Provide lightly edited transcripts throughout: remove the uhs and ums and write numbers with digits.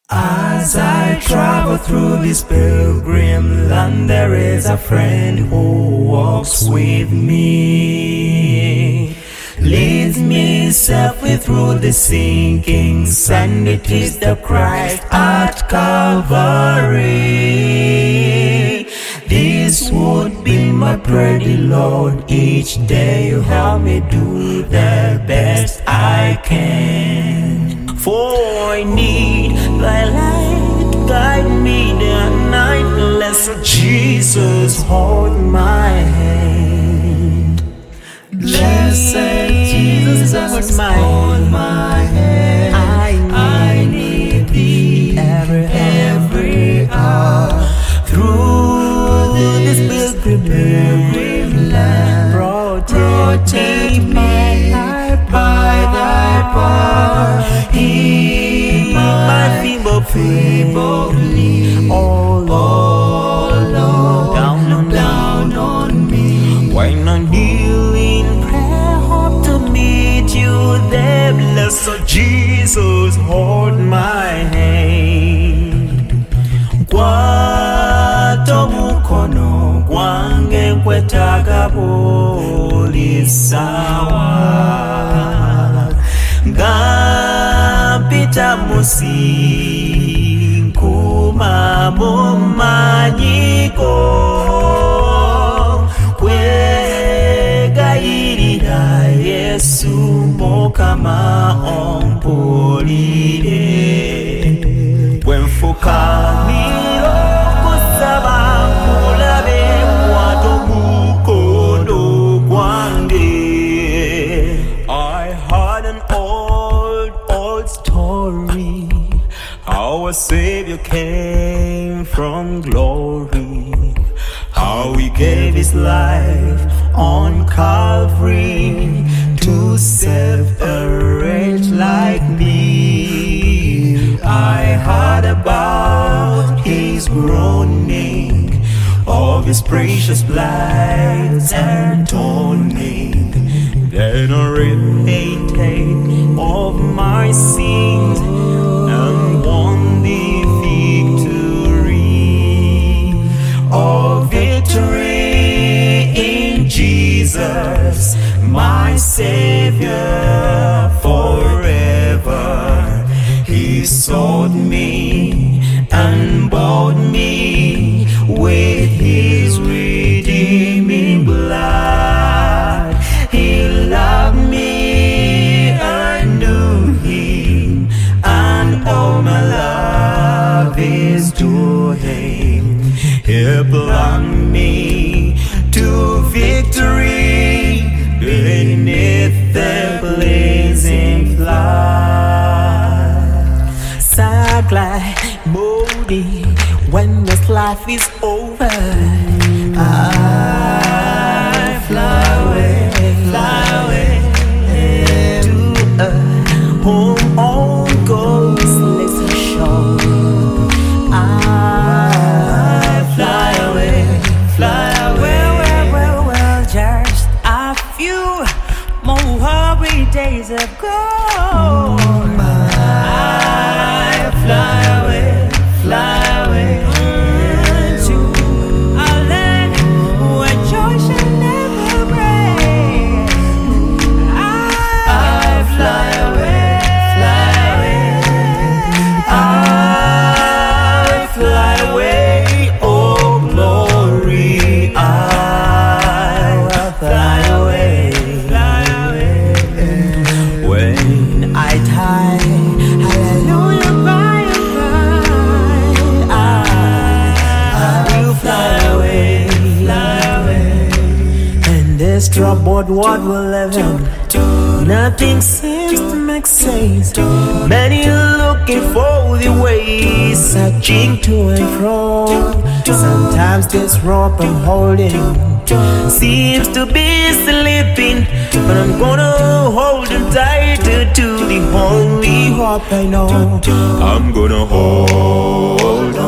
As I travel through this pilgrim land, there is a friend who walks with me, leads me safely through the sinking sand. It is the Christ at Calvary. This would be my prayer, dear Lord. Each day you help me do the best I can. For I need thy light to guide me day and night. Blessed Jesus, hold my hand. Blessed Jesus, hold my hand. I need thee every hour. Through this pilgrim land, protect me by thy power. Heal my feeble plea, oh Lord, down on me. When I'm kneeling prayer, hope to meet you there. Blessed Jesus, hold my hand. Kwato mukono kwange nkwetaaga buli sawa. Ngapita musinkuma mumanyiko, kwegayirira Yesu Mukama ompulire. Bwenfukamira okusaba nkulabe, kwato mukono gwange. I had an old story, how a Savior came from glory, how he gave his life on Calvary to save a wretch like me. I heard about his groaning, of his precious blood and atoning. Then I repented of my sins and won the victory. Oh, victory in Jesus, my Savior forever. He sought me and bought me with his redeeming blood. He loved me, I knew him, and all my love is to him. He brought me to victory beneath the blazing flood. So glad, moody, when this life is over, I fly away to a home on Ghostless shore. I fly away, well, just a few more hurry days ago. I fly away to a land where joy shall never break. I fly away, oh glory. I fly away. When I die, hallelujah, by and by, I will fly away. And this troubled world will ever do. Nothing seems to make sense. Many are looking for the way, searching to and fro. Sometimes this rope I'm holding seems to be slipping, but I'm gonna hold him tighter to the only hope I know. I'm gonna hold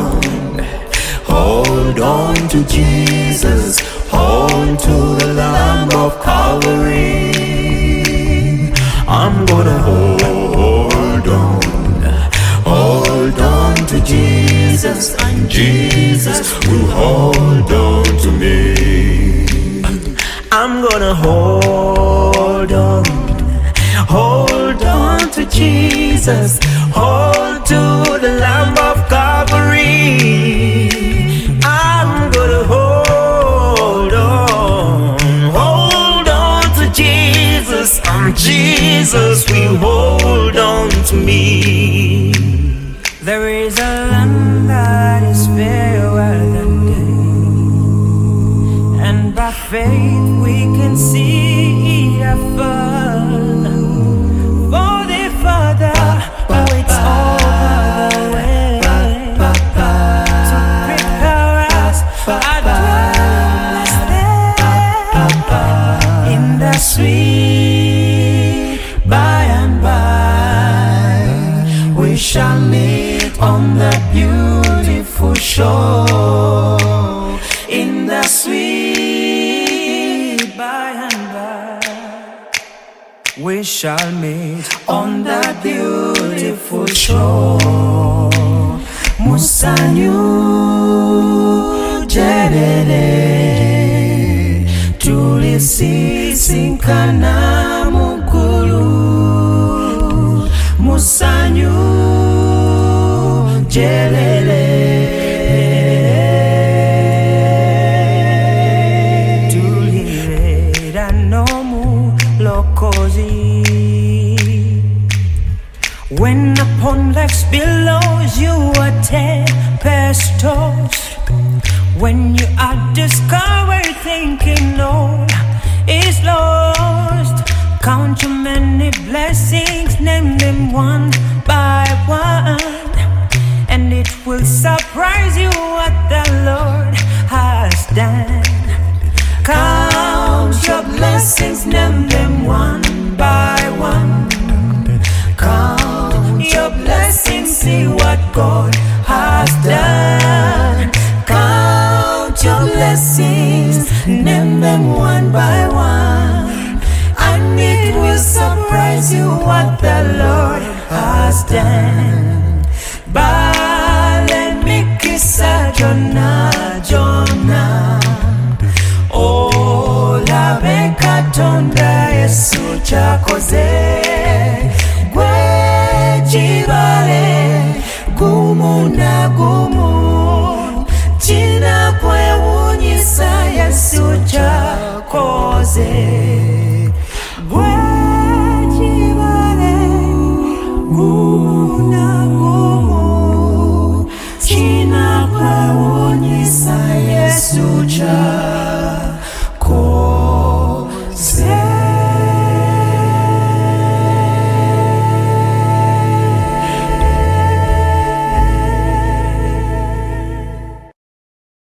on to Jesus, hold to the Lamb of Calvary. I'm gonna hold on Jesus, and Jesus will hold on to me. I'm gonna hold on to Jesus, hold to the Lamb of Calvary. I'm gonna hold on to Jesus, and Jesus will hold on to me. There is a land that is fairer than day, and by faith we can see it afar. For the Father waits over the way to prepare us a dwelling place in the sweet by and by. We shall meet on the beautiful shore in the sweet by and by. We shall meet on the beautiful shore. Musanyu Jerere tulisisinkana mukulu. Musanyu Jerere tulirera nomu lokozi. When upon life's billows you are tempest-tossed, when you are discovered thinking all is lost, count your many blessings, name them one by one, and it will surprise you what the Lord has done. Count your blessings, name them one by one. Count your blessings, see what God has done. Count your blessings, name them one by one, and it will surprise you what the Lord has done. Bale mikisa Jonah Ola bekatonda Yesu chakoze gwe jibale gumu na gumu china kwewunyisa Yesu chakoze gwe jibale gumu na gumu china kwewunyisa Yesu chakoze.